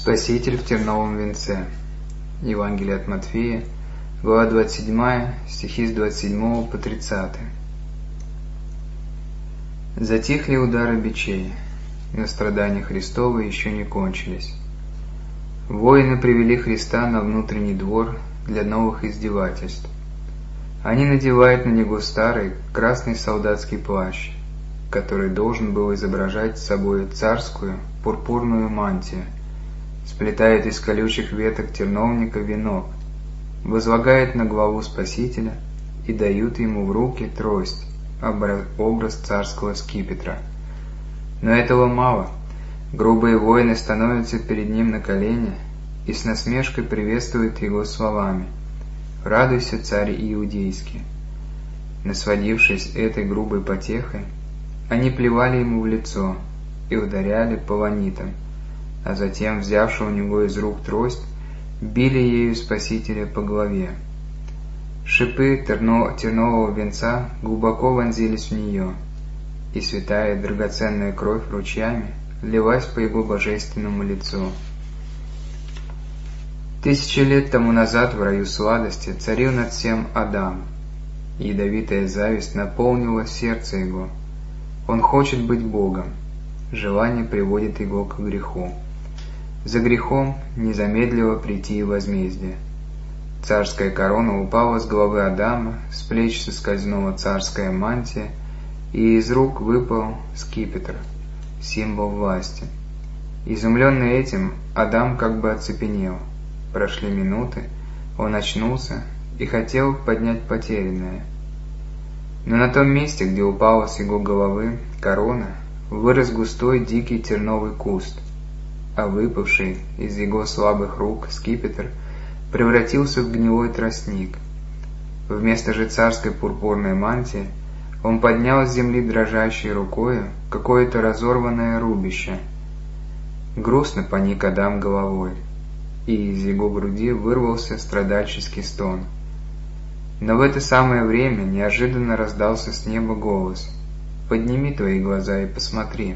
Спаситель в терновом венце. Евангелие от Матфея, глава 27, стихи с 27 по 30. Затихли удары бичей, но страдания Христова еще не кончились. Воины привели Христа на внутренний двор для новых издевательств. Они надевают на него старый красный солдатский плащ, который должен был изображать собой царскую пурпурную мантию, сплетает из колючих веток терновника венок, возлагает на главу Спасителя и дают ему в руки трость, образ царского скипетра. Но этого мало. Грубые воины становятся перед ним на колени и с насмешкой приветствуют его словами: «Радуйся, царь иудейский». Насводившись этой грубой потехой, они плевали ему в лицо и ударяли полонитом, а затем, взявши у него из рук трость, били ею Спасителя по голове. Шипы тернового венца глубоко вонзились в нее, и святая драгоценная кровь ручьями лилась по его божественному лицу. 1000 лет тому назад в раю сладости царил над всем Адам. Ядовитая зависть наполнила сердце его. Он хочет быть Богом. Желание приводит его к греху. За грехом не замедлило прийти и возмездие. Царская корона упала с головы Адама, с плеч соскользнула царская мантия, и из рук выпал скипетр, символ власти. Изумленный этим, Адам как бы оцепенел. Прошли минуты, он очнулся и хотел поднять потерянное. Но на том месте, где упала с его головы корона, вырос густой дикий терновый куст, а выпавший из его слабых рук скипетр превратился в гнилой тростник. Вместо же царской пурпурной мантии он поднял с земли дрожащей рукою какое-то разорванное рубище. Грустно поник Адам головой, и из его груди вырвался страдальческий стон. Но в это самое время неожиданно раздался с неба голос: «Подними твои глаза и посмотри».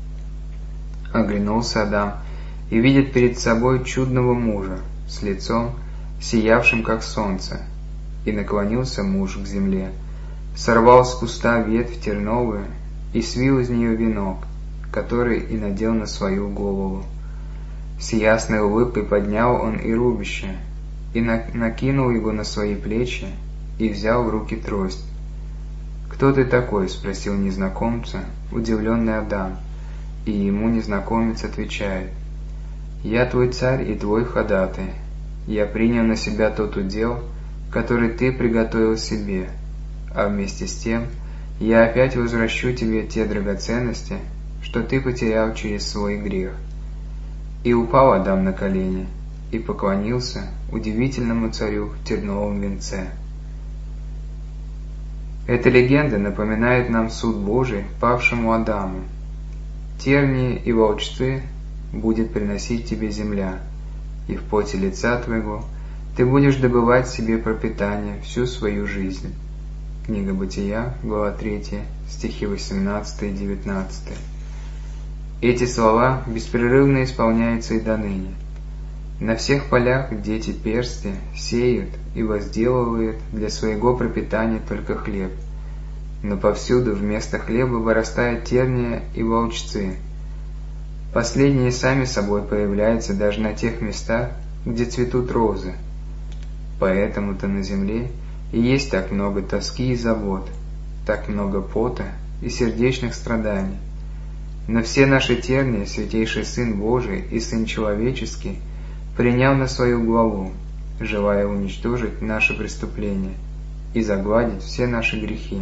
Оглянулся Адам и видит перед собой чудного мужа с лицом, сиявшим как солнце, и наклонился муж к земле, сорвал с куста ветвь терновую и свил из нее венок, который и надел на свою голову. С ясной улыбкой поднял он и рубище, и накинул его на свои плечи, и взял в руки трость. «Кто ты такой?» — спросил незнакомца удивленный Адам, и ему незнакомец отвечает: «Я твой царь и твой ходатай. Я принял на себя тот удел, который ты приготовил себе, а вместе с тем я опять возвращу тебе те драгоценности, что ты потерял через свой грех». И упал Адам на колени и поклонился удивительному царю в терновом венце. Эта легенда напоминает нам суд Божий павшему Адаму. «Тернии и волчцы будет приносить тебе земля, и в поте лица твоего ты будешь добывать себе пропитание всю свою жизнь». Книга Бытия, глава 3, стихи 18 и 19. Эти слова беспрерывно исполняются и доныне. На всех полях дети персти сеют и возделывают для своего пропитания только хлеб, но повсюду вместо хлеба вырастают терния и волчцы. Последние сами собой появляются даже на тех местах, где цветут розы. Поэтому-то на земле и есть так много тоски и забот, так много пота и сердечных страданий. Но все наши тернии святейший Сын Божий и Сын Человеческий принял на свою главу, желая уничтожить наши преступления и загладить все наши грехи.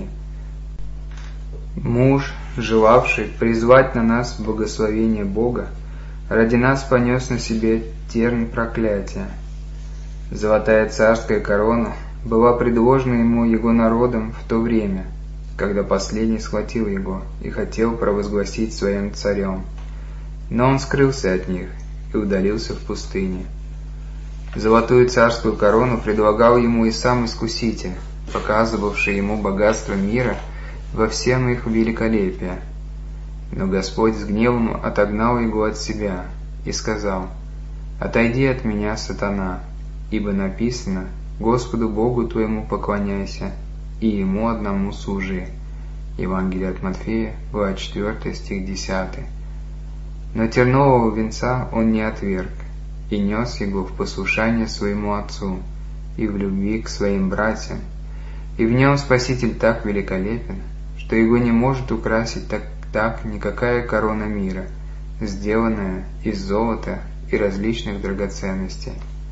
Муж, желавший призвать на нас благословение Бога, ради нас понес на себе тернь проклятия. Золотая царская корона была предложена ему его народом в то время, когда последний схватил его и хотел провозгласить своим царем. Но он скрылся от них и удалился в пустыне. Золотую царскую корону предлагал ему и сам Искуситель, показывавший ему богатство мира во всем их великолепии. Но Господь с гневом отогнал его от себя и сказал: «Отойди от меня, сатана, ибо написано: Господу Богу твоему поклоняйся, и Ему одному служи». Евангелие от Матфея, глава 4, стих 10. Но тернового венца он не отверг, и нес его в послушание своему Отцу, и в любви к своим братьям. И в нем Спаситель так великолепен, что его не может украсить так никакая корона мира, сделанная из золота и различных драгоценностей.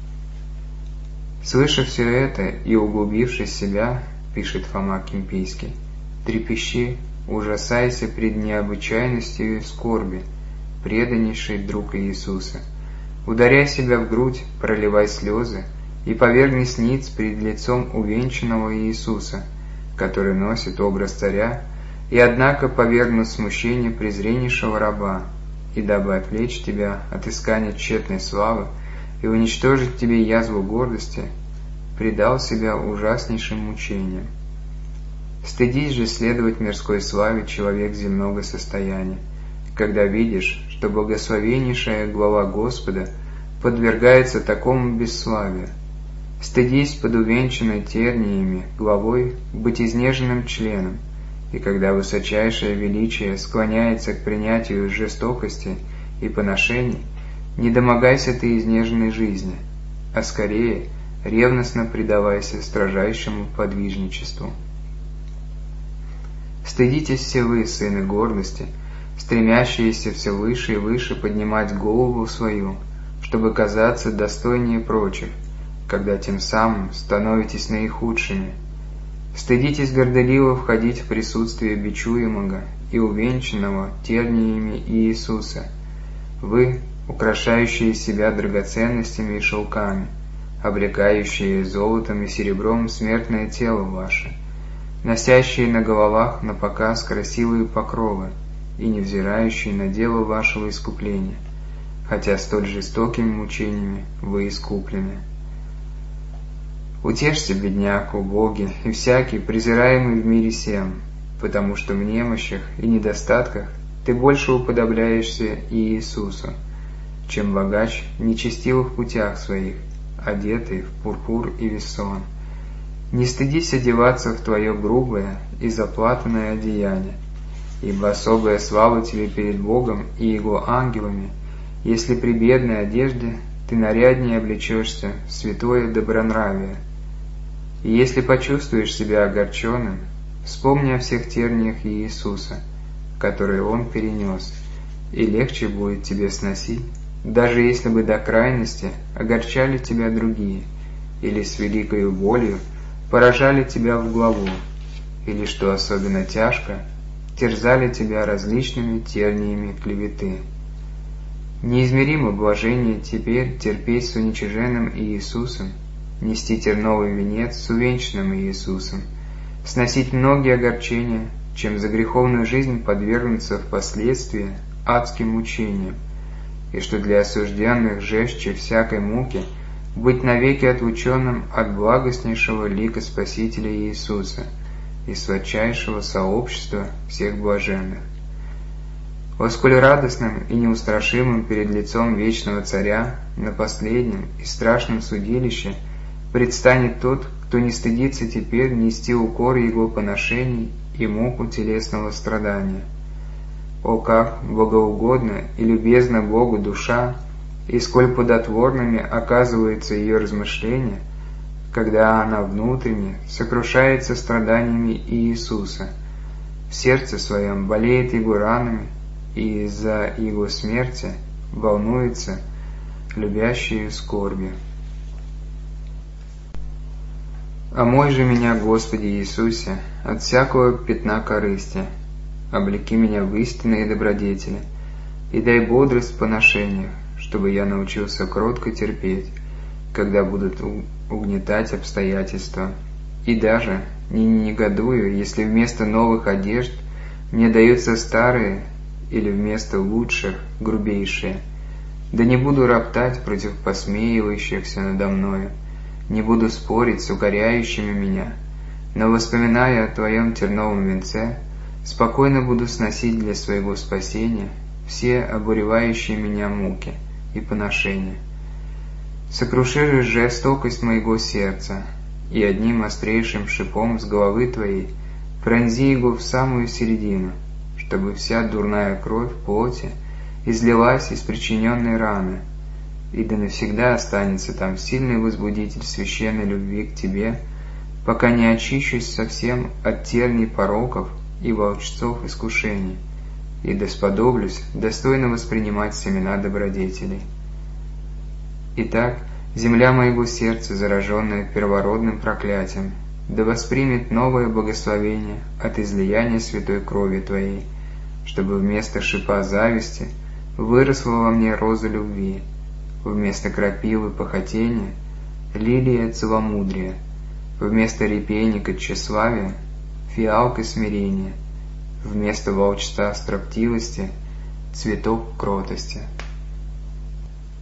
Слыша все это и углубившись в себя, пишет Фома Кимпийский, трепещи, ужасайся пред необычайностью скорби, преданнейший друг Иисуса. Ударяй себя в грудь, проливай слезы, и повергнись ниц пред лицом увенчанного Иисуса, который носит образ царя, и однако повергнут смущение презреннейшего раба, и дабы отвлечь тебя от искания тщетной славы и уничтожить тебе язву гордости, предал себя ужаснейшим мучениям. Стыдись же следовать мирской славе человек земного состояния, когда видишь, что благословеннейшая глава Господа подвергается такому бесславию. Стыдись под увенчанной терниями главой быть изнеженным членом, и когда высочайшее величие склоняется к принятию жестокости и поношений, не домогайся ты изнеженной жизни, а скорее ревностно предавайся строжайшему подвижничеству. Стыдитесь все вы, сыны гордости, стремящиеся все выше и выше поднимать голову свою, чтобы казаться достойнее прочих, когда тем самым становитесь наихудшими. Стыдитесь горделиво входить в присутствие бичуемого и увенчанного терниями Иисуса. Вы, украшающие себя драгоценностями и шелками, облекающие золотом и серебром смертное тело ваше, носящие на головах напоказ красивые покровы и невзирающие на дело вашего искупления, хотя столь жестокими мучениями вы искуплены. Утешься, бедняк, убогий и всякий, презираемый в мире сем, потому что в немощах и недостатках ты больше уподобляешься Иисусу, чем богач в нечестивых путях своих, одетый в пурпур и весон. Не стыдись одеваться в твое грубое и заплатанное одеяние, ибо особая слава тебе перед Богом и Его ангелами, если при бедной одежде ты наряднее облечешься в святое добронравие. И если почувствуешь себя огорченным, вспомни о всех терниях Иисуса, которые Он перенес, и легче будет тебе сносить, даже если бы до крайности огорчали тебя другие, или с великою болью поражали тебя в главу, или, что особенно тяжко, терзали тебя различными терниями клеветы. Неизмеримо блажение теперь терпеть с уничиженным Иисусом, нести терновый венец с увенчанным Иисусом, сносить многие огорчения, чем за греховную жизнь подвергнуться впоследствии адским мучениям, и что для осужденных жестче всякой муки быть навеки отлученным от благостнейшего лика Спасителя Иисуса и сладчайшего сообщества всех блаженных. Во сколь радостным и неустрашимым перед лицом вечного Царя на последнем и страшном судилище предстанет тот, кто не стыдится теперь нести укор Его поношений и муку телесного страдания. О, как богоугодна и любезна Богу душа, и сколь плодотворными оказываются ее размышления, когда она внутренне сокрушается страданиями Иисуса, в сердце своем болеет Его ранами, и из-за Его смерти волнуется любящей скорбью. «Омой же меня, Господи Иисусе, от всякого пятна корысти, облеки меня в истинные добродетели, и дай бодрость в поношениях, чтобы я научился кротко терпеть, когда будут угнетать обстоятельства, и даже не негодую, если вместо новых одежд мне даются старые, или вместо лучших грубейшие. Да не буду роптать против посмеивающихся надо мною, не буду спорить с укоряющими меня, но, воспоминая о Твоем терновом венце, спокойно буду сносить для своего спасения все обуревающие меня муки и поношения. Сокруши же жестокость моего сердца, и одним острейшим шипом с головы твоей пронзи его в самую середину, чтобы вся дурная кровь плоти излилась из причиненной раны, и да навсегда останется там сильный возбудитель священной любви к тебе, пока не очищусь совсем от терний пороков и волчцов искушений, и да сподоблюсь достойно воспринимать семена добродетелей. Итак, земля моего сердца, зараженная первородным проклятием, да воспримет новое благословение от излияния святой крови Твоей, чтобы вместо шипа зависти выросла во мне роза любви, вместо крапивы похотения — лилия целомудрия, вместо репейника тщеславия — фиалка смирения, вместо волчца строптивости — цветок кротости.